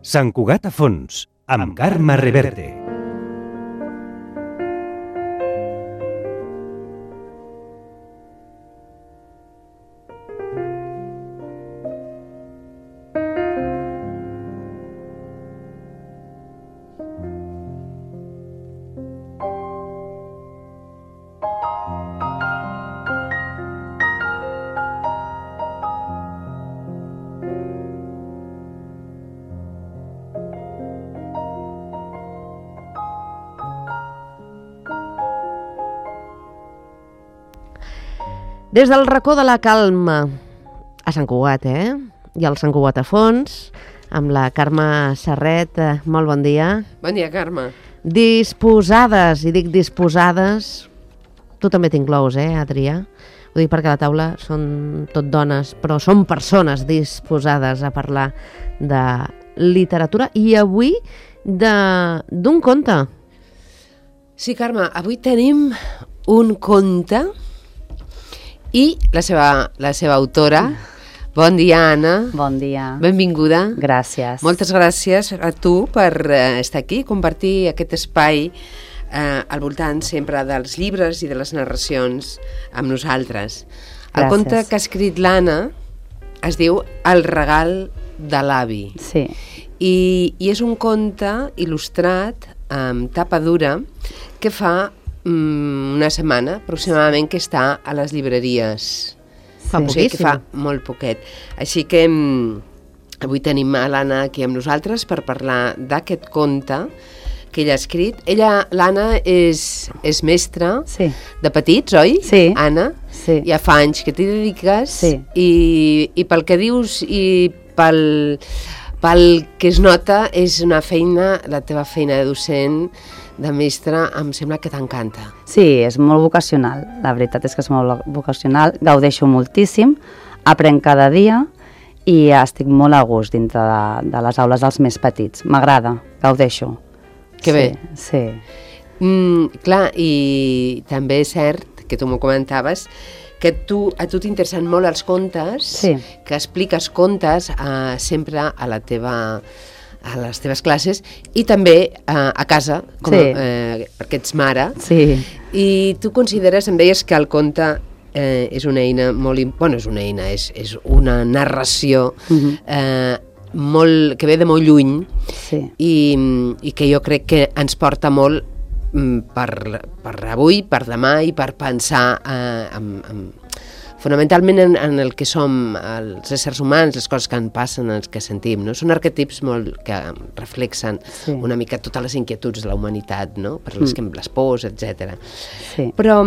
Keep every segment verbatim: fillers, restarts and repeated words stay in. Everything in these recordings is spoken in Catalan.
Sant Cugat a fons, amb Carme Reverte. Des del racó de la calma, a Sant Cugat, eh? I al Sant Cugat a fons, amb la Carme Serret. Molt bon dia. Bon dia, Carme. Disposades, i dic disposades, tu també t'inclous, eh, Adrià? Ho dic perquè a la taula són tot dones, però són persones disposades a parlar de literatura i avui d'un conte. Sí, Carme, avui tenim un conte i la seva, la seva autora. Bon dia, Anna. Bon dia. Benvinguda. Gràcies. Moltes gràcies a tu per eh, estar aquí, compartir aquest espai eh, al voltant sempre dels llibres i de les narracions amb nosaltres. El Gràcies. Conte que ha escrit l'Anna es diu El regal de l'avi. Sí. I, I és un conte il·lustrat amb tapa dura que fa una setmana aproximadament que està a les llibreries. Fa O sigui que poquíssim. fa molt poquet. Així que mm, avui tenim a l'Anna aquí amb nosaltres per parlar d'aquest conte que ella ha escrit. Ella, l'Anna, és, és mestra Sí. de petits, oi? Sí. Anna? Sí. Ja fa anys que t'hi dediques. Sí. I, i pel que dius i pel, pel que es nota, és una feina, la teva feina de docent, de mestra, em sembla que t'encanta. Sí, és molt vocacional. La veritat és que és molt vocacional. Gaudeixo moltíssim, aprenc cada dia i estic molt a gust dintre de, de les aules dels més petits. M'agrada, gaudeixo. Que sí, bé. Sí. Mm, clar, i també és cert, que tu m'ho comentaves, que tu, a tu t'interessen molt els contes, Sí. que expliques contes eh, sempre a la teva a les teves classes i també eh, a casa, com, Sí. eh, perquè ets mare. Sí. I tu consideres, em deies que el conte eh, és una eina molt... im- Bueno, és una eina, és, és una narració Mhm. eh, molt, que ve de molt lluny Sí. i, i que jo crec que ens porta molt mm, per, per avui, per demà i per pensar eh, en, en, fonamentalment en, en el que som els éssers humans, les coses que ens passen, els que sentim, no? Són arquetips molt que reflexen Sí. una mica totes les inquietuds de la humanitat, no? Per les, Mm. que, les pors, etcètera. Sí. Però,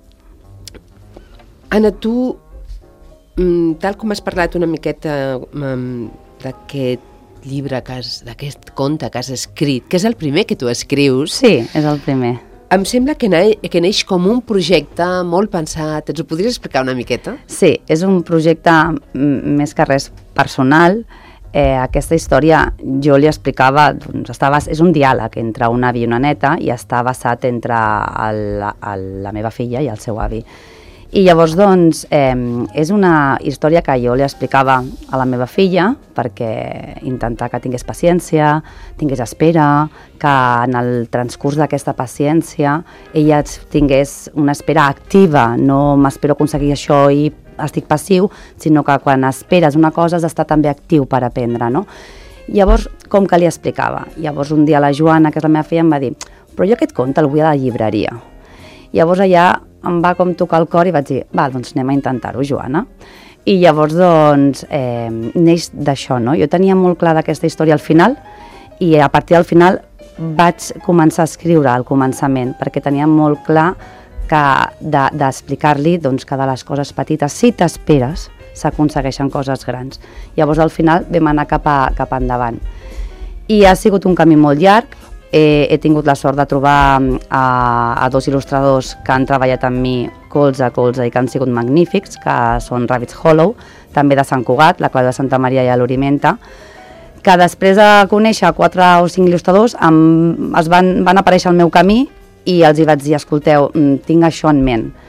Anna, tu, mm, tal com has parlat una miqueta mm, d'aquest llibre, que has, d'aquest conte que has escrit, que és el primer que tu escrius, Sí, és el primer. em sembla que, na, que neix com un projecte molt pensat. Ens ho podries explicar una miqueta? Sí, és un projecte mm, més que res personal. Eh, aquesta història jo li explicava, doncs, està bas... és un diàleg entre un avi i una neta i està basat entre el, el, la meva filla i el seu avi. I llavors, doncs, eh, és una història que jo li explicava a la meva filla perquè intentar que tingués paciència, tingués espera, que en el transcurs d'aquesta paciència ella tingués una espera activa, no m'espero aconseguir això i estic passiu, sinó que quan esperes una cosa has d'estar també actiu per aprendre, no? Llavors, com que li explicava? Llavors, un dia la Joana, que és la meva filla, em va dir però jo aquest conte el vull a la llibreria. Llavors allà em va com tocar el cor i vaig dir, va, doncs anem a intentar-ho, Joana. I llavors, doncs, eh, neix d'això, no? Jo tenia molt clar d'aquesta història al final i a partir del final vaig començar a escriure al començament perquè tenia molt clar que d'explicar-li de, doncs, que de les coses petites, si t'esperes, s'aconsegueixen coses grans. Llavors, al final, vam anar cap, a, cap endavant. I ha sigut un camí molt llarg. Eh, he tingut la sort de trobar a, a dos il·lustradors que han treballat amb mi colze a colze i que han sigut magnífics, que són Rabbit's Hollow, també de Sant Cugat, la Clau de Santa Maria i l'Orimenta, que després de conèixer quatre o cinc il·lustradors em, es van, van aparèixer al meu camí i els hi vaig dir, escolteu, tinc això en ment.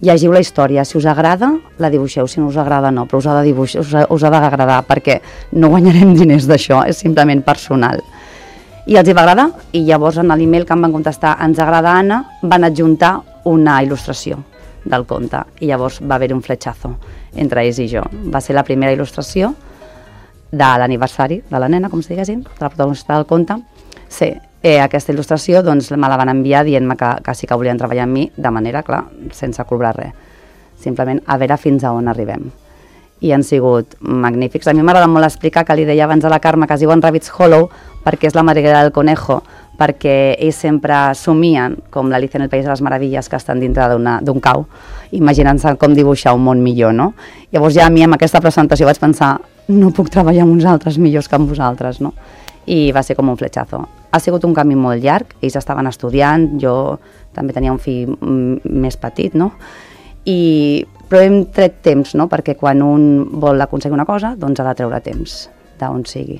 llegiu la història, si us agrada la dibuixeu, si no us agrada no, però us ha de dibuixar, us ha, us ha d'agradar, perquè no guanyarem diners d'això, és simplement personal. I els hi va agradar, i llavors en l'email que em van contestar ens agrada Anna, van adjuntar una il·lustració del conte, i llavors va haver-hi un fletxazo entre ells i jo. Va ser la primera il·lustració de l'aniversari de la nena, com si diguéssim, de la protagonista del conte. Sí, eh, aquesta il·lustració doncs, me la van enviar dient-me que, que sí que volien treballar amb mi, de manera, clar, sense cobrar res. Simplement a veure fins a on arribem. I han sigut magnífics. A mi m'agrada molt explicar que li deia abans a la Carme que es diuen Rabbit's Hollow perquè és la madriguera del conejo, perquè ells sempre somien, com l'Alicia en el País de les Meravilles, que estan dintre d'un cau, imaginant-se com dibuixar un món millor, no? Llavors ja a mi amb aquesta presentació vaig pensar no puc treballar amb uns altres millors que amb vosaltres, no? I va ser com un fletxazo. Ha sigut un camí molt llarg, ells estaven estudiant, jo també tenia un fill més petit, no? I, però hem tret temps, no? Perquè quan un vol aconseguir una cosa, doncs ha de treure temps d'on sigui.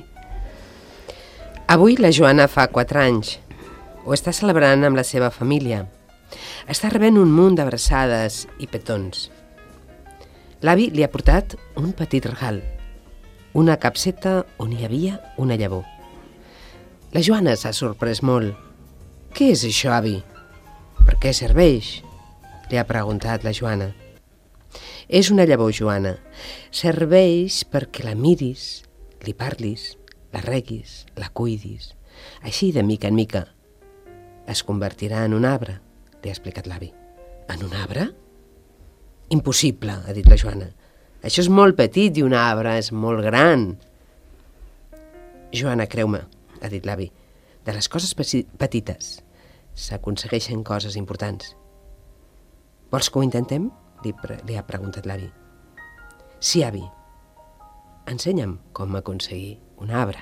Avui la Joana fa quatre anys. Ho està celebrant amb la seva família. Està rebent un munt d'abraçades i petons. L'avi li ha portat un petit regal, una capseta on hi havia una llavor. La Joana s'ha sorprès molt. Què és això, avi? Per què serveix? Li ha preguntat la Joana. És una llavor, Joana. Serveix perquè la miris, li parlis, la reguis, la cuidis. Així, de mica en mica, es convertirà en un arbre, li ha explicat l'avi. En un arbre? Impossible, ha dit la Joana. Això és molt petit i un arbre és molt gran. Joana, creu-me, ha dit l'avi, de les coses petites s'aconsegueixen coses importants. Vols que ho intentem? Li, pre li ha preguntat l'avi. Sí, avi. Ensenya'm com aconseguir un arbre.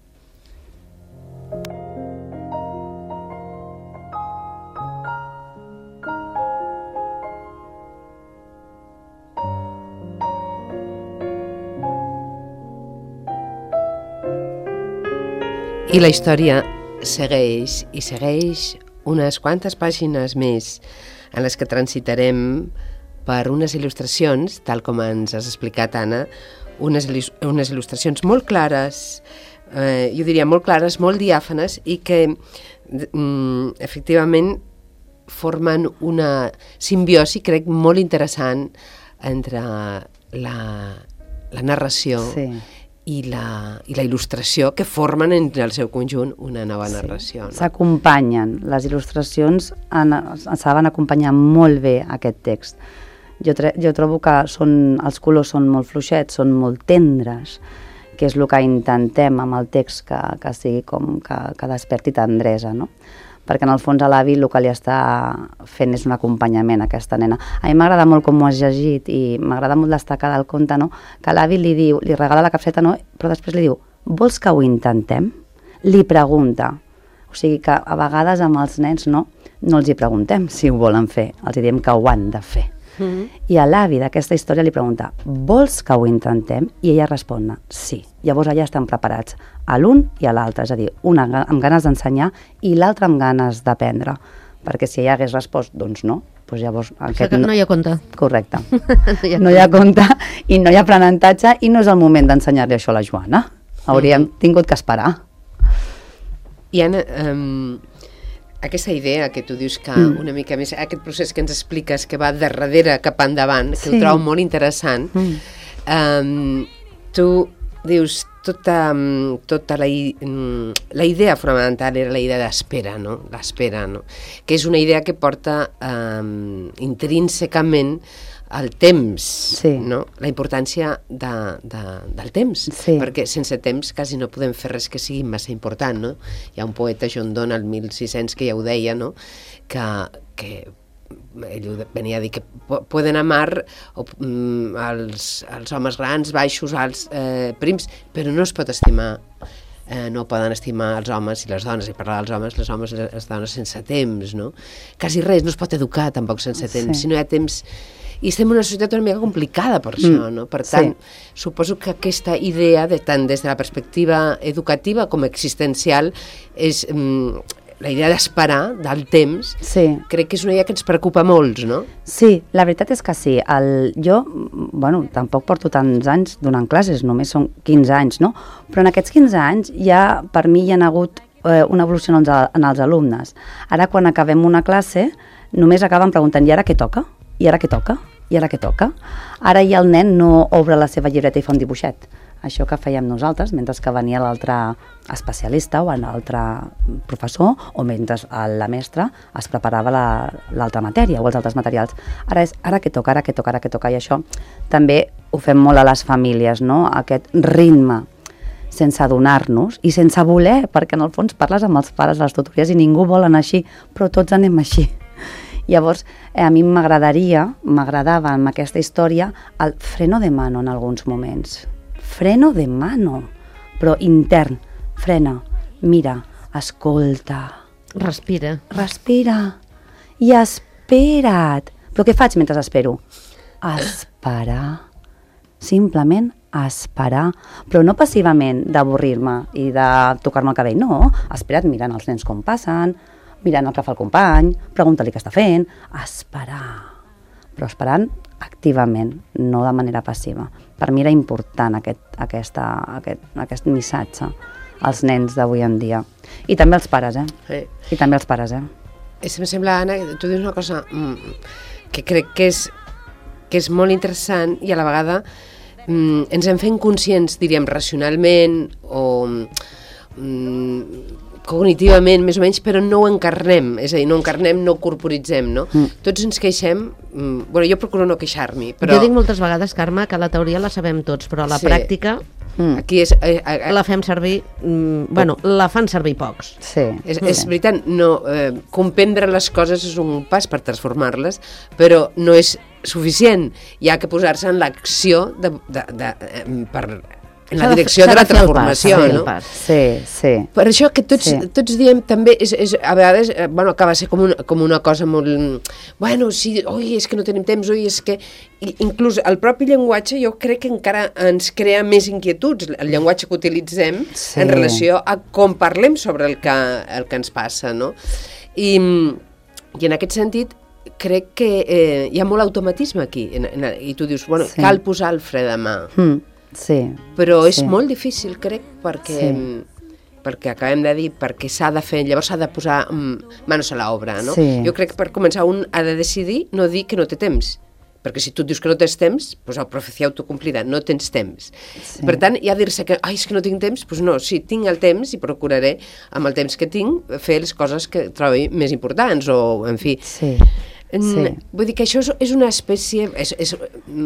I la història segueix i segueix unes quantes pàgines més en les que transitarem per unes il·lustracions, tal com ens has explicat, Anna, unes, unes il·lustracions molt clares, eh, jo diria molt clares, molt diàfanes, i que mm, efectivament formen una simbiosi, crec, molt interessant entre la, la narració sí. i, la, i la il·lustració, que formen en el seu conjunt una nova sí. narració. No? S'acompanyen, les il·lustracions han, saben acompanyar molt bé aquest text. Jo, jo trobo que són, els colors són molt fluixets, són molt tendres, que és el que intentem amb el text, que, que sigui com que, que desperti tendresa, no? Perquè en el fons a l'avi el que li està fent és un acompanyament a aquesta nena. A mi m'agrada molt com ho has llegit i m'agrada molt destacar del conte, no? Que l'avi li diu, li regala la capseta, no? Però després li diu, vols que ho intentem? Li pregunta. O sigui que a vegades amb els nens no, no els hi preguntem si ho volen fer, els hi diem que ho han de fer. Mm-hmm. I a l'avi d'aquesta història li pregunta, vols que ho intentem? I ella respon, sí. Llavors allà estan preparats a l'un i a l'altre, és a dir, una amb ganes d'ensenyar i l'altre amb ganes d'aprendre, perquè si ella hagués respost, doncs no, doncs llavors... Aquest no, no hi ha compte. Correcte. no, hi ha no hi ha compte i no hi ha aprenentatge i no és el moment d'ensenyar-li això a la Joana. Hauríem mm-hmm. tingut que esperar. I Anna, um, aquesta idea que tu dius que mm. una mica més, aquest procés que ens expliques que va de darrere cap endavant, que sí. ho trobo molt interessant, mm. um, tu dius, tota, tota la, la idea fonamental era la idea d'espera, no? L'espera, no? Que és una idea que porta um, intrínsecament el temps, sí. no? La importància de, de, del temps, sí. perquè sense temps quasi no podem fer res que sigui massa important, no? Hi ha un poeta, John Donne, al mil sis-cents, que ja ho deia, no? que, que ell venia a dir que poden amar o, mm, els, els homes grans, baixos, alts, eh, prims, però no es pot estimar, eh, no poden estimar els homes i les dones, i parlar dels homes, les homes i les dones sense temps, no? Quasi res, no es pot educar tampoc sense temps, sí. si no hi ha temps. I estem en una societat una mica complicada per això, mm, no? Per tant, sí. suposo que aquesta idea, de tant des de la perspectiva educativa com existencial, és mm, la idea d'esperar, del temps, sí. crec que és una idea que ens preocupa molts, no? Sí, la veritat és que sí. El, jo, bueno, tampoc porto tants anys donant classes, només són quinze anys, no? Però en aquests quinze anys ja, per mi, hi ha hagut eh, una evolució en els, en els alumnes. Ara, quan acabem una classe, només acaben preguntant, i ara què toca? I ara què toca? I ara què toca? Ara ja el nen no obre la seva llibreta i fa un dibuixet. Això que fèiem nosaltres, mentre que venia l'altre especialista o l'altre professor, o mentre la mestra es preparava l'altra matèria o els altres materials. Ara és ara què toca, ara què toca, ara què toca, i això també ho fem molt a les famílies, no? Aquest ritme sense adonar-nos i sense voler, perquè en el fons parles amb els pares a les tutories i ningú vol anar així, però tots anem així. Llavors, eh, a mi m'agradaria, m'agradava amb aquesta història el freno de mano en alguns moments. Freno de mano, però intern. Frena, mira, escolta. Respira. Respira. I espera't. Però què faig mentre espero? Esperar. Simplement esperar. Però no passivament d'avorrir-me i de tocar-me el cabell. No, espera't mirant els nens com passen, mirant el que fa el company, pregunta-li què està fent. Esperar. Però esperant activament, no de manera passiva. Per mi era important aquest, aquesta, aquest, aquest missatge als nens d'avui en dia. I també els pares, eh? Sí. I també els pares, eh? És, em sembla, Anna, tu dius una cosa mm, que crec que és, que és molt interessant i a la vegada mm, ens en fem conscients, diríem, racionalment o mm, cognitivament, més o menys, però no ho encarnem, és a dir, no encarnem, no ho corporitzem, no? Mm. Tots ens queixem, mm, bueno, jo procuro no queixar-m'hi, però... Jo dic moltes vegades, Carme, que la teoria la sabem tots, però la sí. pràctica mm. aquí és... Eh, eh, la fem servir, mm, bueno, la fan servir pocs. Sí. És, és sí. veritat, no, eh, comprendre les coses és un pas per transformar-les, però no és suficient, hi ha que posar-se en l'acció de, de, de, de, per... en la direcció de la transformació, pas, no? Sí, sí. Per això que tots, sí. tots diem també, és, és, a vegades, bueno, acaba de ser com una, com una cosa molt... Bueno, sí, oi, és que no tenim temps, oi, és que... Inclús el propi llenguatge jo crec que encara ens crea més inquietuds, el llenguatge que utilitzem sí. en relació a com parlem sobre el que, el que ens passa, no? I, i en aquest sentit, crec que eh, hi ha molt automatisme aquí, en, en, i tu dius, bueno, sí. cal posar el fre de mà. Mm. Sí, però és sí. molt difícil, crec, perquè, sí. perquè acabem de dir, perquè s'ha de fer, llavors s'ha de posar um, manos a l'obra, no? Sí. Jo crec que per començar un ha de decidir no dir que no té temps, perquè si tu dius que no tens temps, doncs la profecia autocomplida, no tens temps. Sí. Per tant, ja dir-se que, ai, és que no tinc temps, doncs no, sí, tinc el temps i procuraré, amb el temps que tinc, fer les coses que trobi més importants, o, en fi... Sí. Sí. Vull dir que això és, és una espècie és, és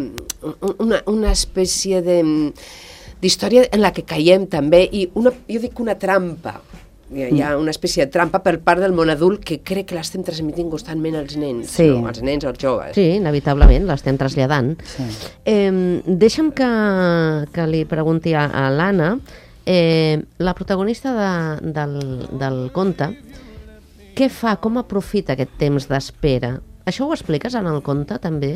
una, una espècie de d'història en la que caiem també, i una, jo dic una trampa, hi ha, hi ha una espècie de trampa per part del món adult que crec que l'estem transmitint constantment als nens, sí. no? Als nens o als joves. Sí, inevitablement, l'estem traslladant. Sí. Eh, deixa'm que, que li pregunti a, a l'Anna, eh, la protagonista de, del, del conte, què fa, com aprofita aquest temps d'espera? Això ho expliques en el conte, també?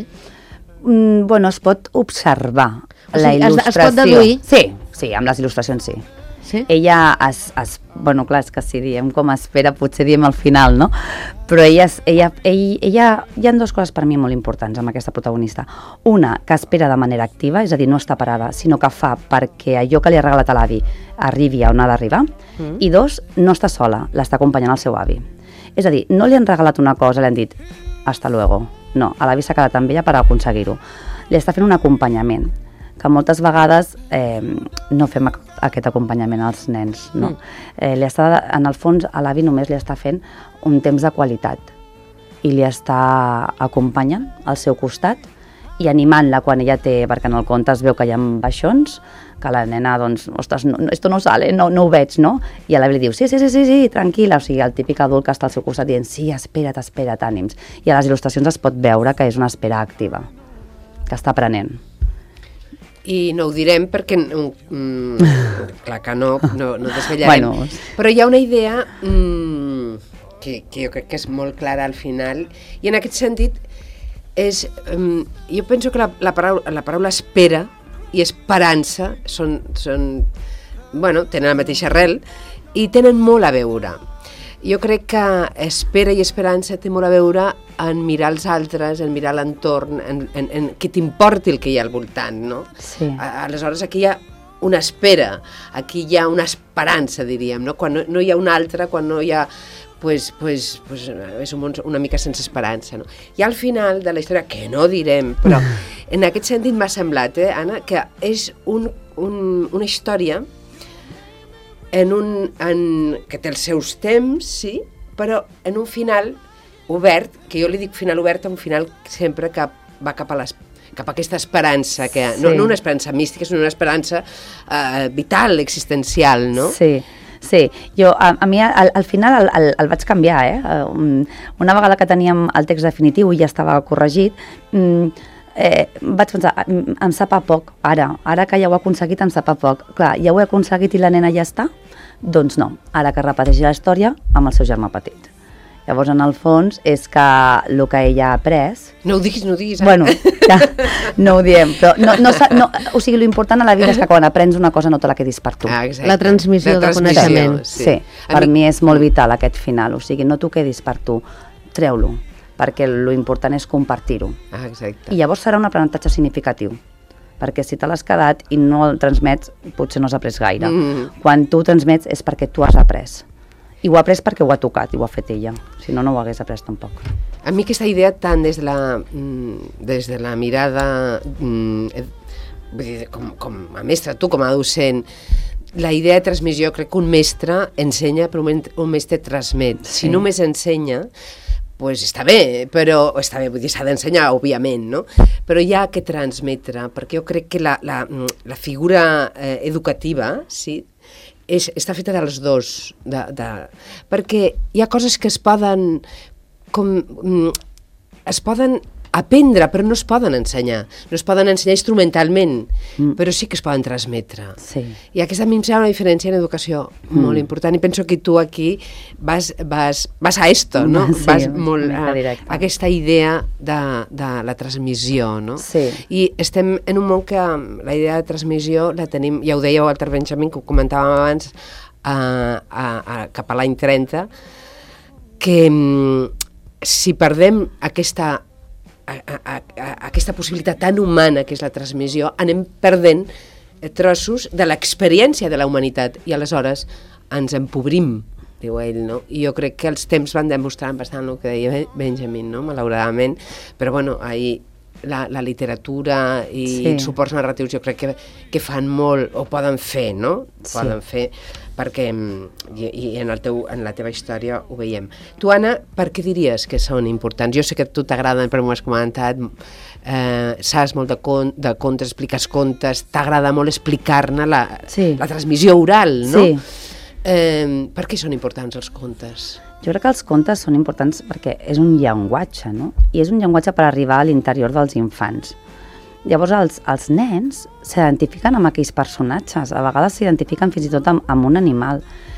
Mm, bueno, es pot observar o sigui, la il·lustració. Es, es pot deduir? Sí, sí, amb les il·lustracions sí. Sí? Ella, es, es, bueno, clar, és que si diem com espera, potser diem al final, no? Però ella, ella, ella, ella, hi ha dues coses per mi molt importants amb aquesta protagonista. Una, que espera de manera activa, és a dir, no està parada, sinó que fa perquè allò que li ha regalat a l'avi arribi a on ha d'arribar. Mm. I dos, no està sola, l'està acompanyant el seu avi. És a dir, no li han regalat una cosa, li han dit hasta luego. No, a l'avi s'ha quedat amb ella per aconseguir-ho. Li està fent un acompanyament, que moltes vegades eh, no fem aquest acompanyament als nens, no? Mm. Eh, li està, en el fons, a l'avi només li està fent un temps de qualitat i li està acompanyant al seu costat i animant-la quan ella té, perquè en el conte es veu que hi ha baixons, que la nena, doncs, ostres, no, esto no sale, no, no ho veig, no? I l'avi li diu, sí, sí, sí, sí, sí, tranquil·la, o sigui, el típic adult que està al seu costat dient, sí, espera't, espera't, ànims. I a les il·lustracions es pot veure que és una espera activa, que està aprenent. I no ho direm perquè, mm, clar que no, no, no desvetllarem, bueno. Però hi ha una idea mm, que, que jo crec que és molt clara al final, i en aquest sentit, és, um, jo penso que la, la, paraula, la paraula espera i esperança són, són, bueno, tenen la mateixa arrel i tenen molt a veure. Jo crec que espera i esperança té molt a veure en mirar els altres, en mirar l'entorn, en, en, en que t'importi el que hi ha al voltant, no? Sí. Aleshores, aquí hi ha una espera, aquí hi ha una esperança, diríem, no? Quan no, no hi ha una altra, quan no hi ha... Pues, pues, pues és un món una mica sense esperança, no? I al final de la història, que no direm, però en aquest sentit m'ha semblat, eh, Anna, que és un, un, una història en un, en, que té els seus temps, sí, però en un final obert, que jo li dic final obert, un final sempre que va cap a, les, cap a aquesta esperança, que, sí. no, no una esperança mística, sinó una esperança uh, vital, existencial, no? Sí. Sí, jo, a, a mi al, al final el, el, el vaig canviar, eh? Una vegada que teníem el text definitiu i ja estava corregit, eh, vaig pensar, em sap a poc, ara, ara que ja ho he aconseguit em sap a poc. Clar, ja ho he aconseguit i la nena ja està? Doncs no, ara que repeteixi la història amb el seu germà petit. Llavors, en el fons, és que el que ella ha après... No ho diguis, no ho diguis. Eh? Bueno, ja, no ho diem, però no, no, no, o sigui, l'important a la vida és que quan aprens una cosa no te la quedis per tu. Ah, exacte. La transmissió de coneixement. Sí, sí. Per mi... mi és molt vital aquest final, o sigui, no t'ho quedis per tu, treu-lo, perquè l'important és compartir-ho. Ah, exacte. I llavors serà un aprenentatge significatiu, perquè si te l'has quedat i no el transmets, potser no has après gaire. Mm. Quan tu transmets és perquè tu has après. I ho ha après perquè ho ha tocat i ho ha fet ella, si no, no ho hagués après tampoc. A mi aquesta idea tant des de la, des de la mirada, vull dir, com, com a mestre, tu com a docent, la idea de transmissió, crec que un mestre ensenya, però un mestre transmet. Sí. Si només ensenya, pues està bé, però està bé, vull dir, s'ha d'ensenyar, òbviament, no? Però hi ha que transmetre, perquè jo crec que la, la, la figura eh, educativa, sí, És, està feta dels dos, de, de, perquè hi ha coses que es poden, com, es poden aprendre, però no es poden ensenyar. No es poden ensenyar instrumentalment, mm. però sí que es poden transmetre. Sí. I aquesta a mi em sembla una diferència en educació mm. molt important, i penso que tu aquí vas, vas, vas a esto, no? Sí, vas molt a, a aquesta idea de, de la transmissió, no? Sí. I estem en un món que la idea de transmissió la tenim, ja ho deia Walter Benjamin, que ho comentàvem abans, a, a, a, cap a l'any trenta, que si perdem aquesta A, a, a, aquesta possibilitat tan humana que és la transmissió, anem perdent trossos de l'experiència de la humanitat i aleshores ens empobrim, diu ell, no? I jo crec que els temps van demostrant bastant el que deia Benjamin, no? Malauradament, però bueno, ahir la, la literatura i sí. els suports narratius jo crec que, que fan molt, o poden fer, no? Sí. Poden fer, perquè i, i en, el teu, en la teva història ho veiem. Tu, Anna, per què diries que són importants? Jo sé que a tu t'agraden, però m'ho has comentat, eh, saps molt de, con, de contes, expliques contes, t'agrada molt explicar-ne la, sí. la transmissió oral, no? Sí. Eh, per què són importants els contes? Jo crec que els contes són importants perquè és un llenguatge, no? I és un llenguatge per arribar a l'interior dels infants. Llavors els, els nens s'identifiquen amb aquells personatges, a vegades s'identifiquen fins i tot amb, amb un animal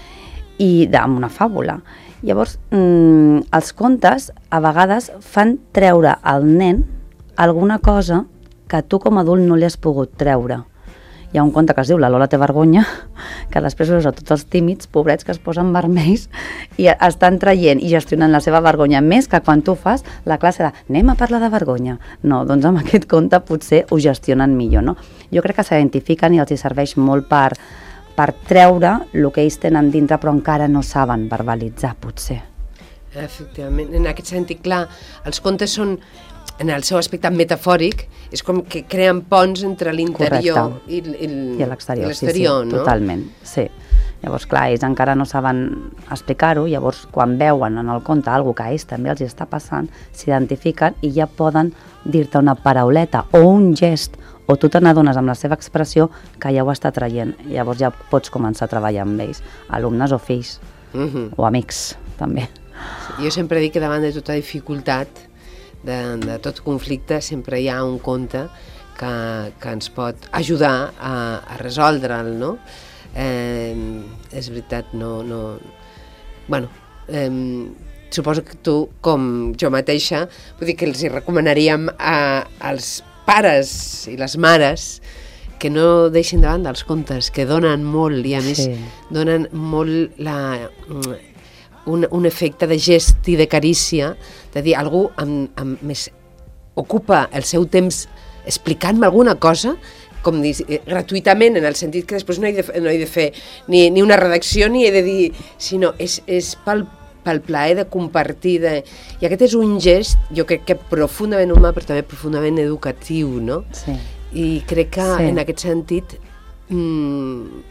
i de, amb una fàbula. Llavors mmm, els contes a vegades fan treure al nen alguna cosa que tu com a adult no li has pogut treure. Hi ha un conte que es diu La Lola té vergonya, que després veus a tots els tímids, pobrets, que es posen vermells i estan traient i gestionant la seva vergonya més que quan tu fas la classe de anem a parlar de vergonya. No, doncs amb aquest conte potser ho gestionen millor, no? Jo crec que s'identifiquen i els hi serveix molt per, per treure el que ells tenen dintre però encara no saben verbalitzar, potser. Efectivament, en aquest sentit, clar, els contes són, en el seu aspecte metafòric, és com que creen ponts entre l'interior i, i, i l'exterior, sí, sí, no? Totalment, sí. Llavors, clar, ells encara no saben explicar-ho, llavors quan veuen en el conte alguna que a ells també els està passant, s'identifiquen i ja poden dir-te una parauleta o un gest, o tu te n'adones amb la seva expressió que ja ho està traient. Llavors ja pots començar a treballar amb ells, alumnes o fills, mm-hmm. o amics, també. Sí, jo sempre dic que davant de tota dificultat, De, de tot conflicte, sempre hi ha un conte que, que ens pot ajudar a, a resoldre'l, no? Eh, és veritat, no... no... Bueno, eh, suposo que tu, com jo mateixa, vull dir que els hi recomanaríem a, als pares i les mares que no deixin de banda els contes, que donen molt, i a més sí. donen molt la... un, un efecte de gest i de carícia, de dir, algú amb, amb més ocupa el seu temps explicant-me alguna cosa, com dir, gratuïtament, en el sentit que després no he de, no he de fer ni, ni una redacció ni he de dir, sinó és, és pel, pel plaer de compartir. De... I aquest és un gest, jo crec que profundament humà, però també profundament educatiu, no? Sí. I crec que sí. en aquest sentit mmm,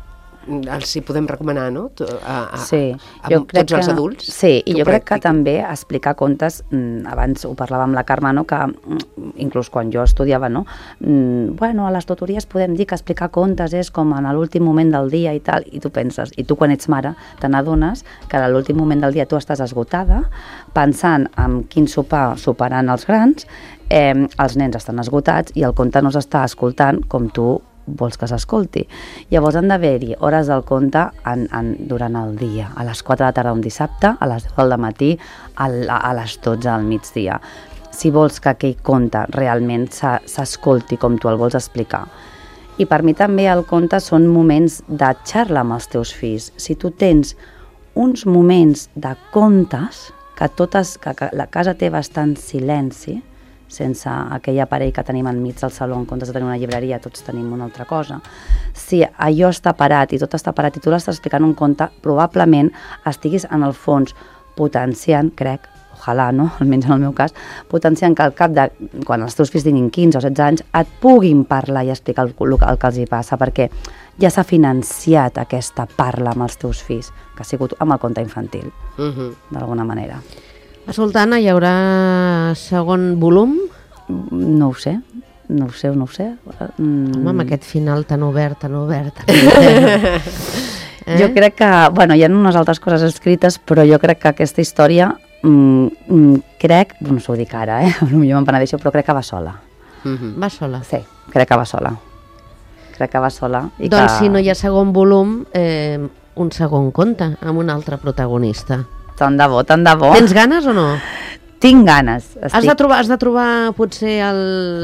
els hi podem recomanar, no? A, a, sí, a, jo a crec tots els que, adults. Sí, i jo crec que practiquin. també explicar contes, abans ho parlava amb la Carme, no? Que inclús quan jo estudiava, no? Bueno, a les tutories podem dir que explicar contes és com en l'últim moment del dia i tal, i tu penses, i tu quan ets mare te n'adones que a l'últim moment del dia tu estàs esgotada, pensant en quin sopar soparan els grans, eh, els nens estan esgotats i el conte no s'està escoltant com tu vols que s'escolti. Llavors han d'haver-hi hores del conte en, en, durant el dia, a les quatre de la tarda un dissabte, a les deu del matí, a, a les dotze al migdia. Si vols que aquell conte realment s'escolti com tu el vols explicar. I per mi també el conte són moments de xarra amb els teus fills. Si tu tens uns moments de contes, que, totes, que, que la casa teva està en silenci, sense aquell aparell que tenim enmig del saló, en comptes de tenir una llibreria, tots tenim una altra cosa. Si allò està parat i tot està parat i tu l'estàs explicant un conte, probablement estiguis en el fons potenciant, crec, ojalà, no? Almenys en el meu cas, potenciant que al cap de, quan els teus fills tinguin quinze o setze anys, et puguin parlar i explicar el, el, el que els hi passa, perquè ja s'ha financiat aquesta parla amb els teus fills, que ha sigut amb el conte infantil, uh-huh. d'alguna manera. A Sultana hi haurà segon volum? No ho sé, no ho sé, no ho sé. Mm. Home, amb aquest final tan obert, tan obert. Tan obert. eh? Jo crec que, bueno, hi ha unes altres coses escrites, però jo crec que aquesta història, mm, mm, crec, no s'ho dic ara, eh? Potser me'n penedeixo, però crec que va sola. Mm-hmm. Va sola? Sí, crec que va sola. Crec que va sola. I doncs que... si no hi ha segon volum, eh, un segon conte amb un altre protagonista. Tant de bo, tant de bo. Tens ganes o no? Tinc ganes. Estic... Has, de trobar, has de trobar potser el,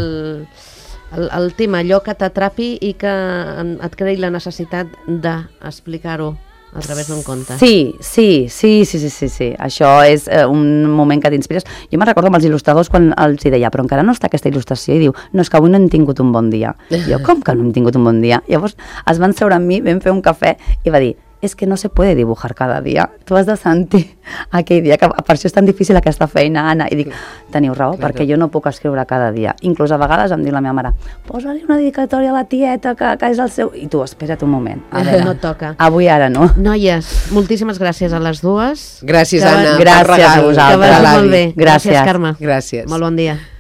el, el tema, allò que t'atrapi i que et creï la necessitat d'explicar-ho a través d'un conte. Sí, sí, sí, sí, sí, sí, sí. Això és eh, un moment que t'inspires. Jo me'n recordo amb els il·lustradors quan els deia, però encara no està aquesta il·lustració, i diu, no, és que avui no hem tingut un bon dia. Jo, com que no hem tingut un bon dia? Llavors es van seure amb mi, vam fer un cafè i va dir, és que no se puede dibujar cada dia. Tu has de sentir aquell dia, que per això és tan difícil aquesta feina, Anna. I dic, teniu raó, claro. Perquè jo no puc escriure cada dia. Inclús a vegades em diu la meva mare, posa-li una dedicatòria a la tieta, que, que és el seu... I tu, espera't un moment. A veure, no toca. Avui ara no. Noies, moltíssimes gràcies a les dues. Gràcies, que Anna. Gràcies a vosaltres. Que vagi molt bé. Gràcies, gràcies Carme. Gràcies. Molt bon dia.